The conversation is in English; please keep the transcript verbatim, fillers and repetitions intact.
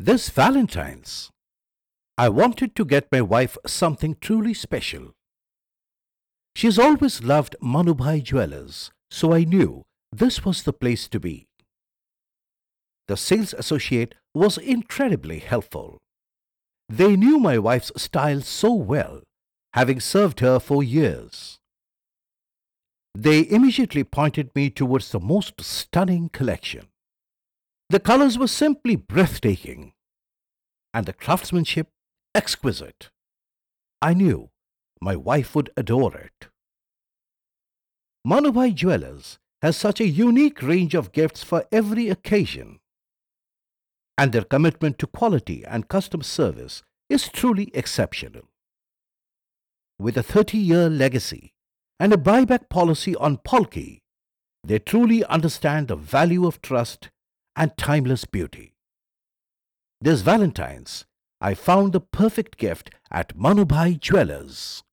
This Valentine's, I wanted to get my wife something truly special. She's always loved Manubhai Jewelers, so I knew this was the place to be. The sales associate was incredibly helpful. They knew my wife's style so well, having served her for years. They immediately pointed me towards the most stunning collection. The colors were simply breathtaking, and the craftsmanship exquisite. I knew my wife would adore it. Manubhai Jewelers has such a unique range of gifts for every occasion, and their commitment to quality and customer service is truly exceptional. With a thirty-year legacy and a buyback policy on Polki, they truly understand the value of trust and timeless beauty. This Valentine's, I found the perfect gift at Manubhai Jewelers.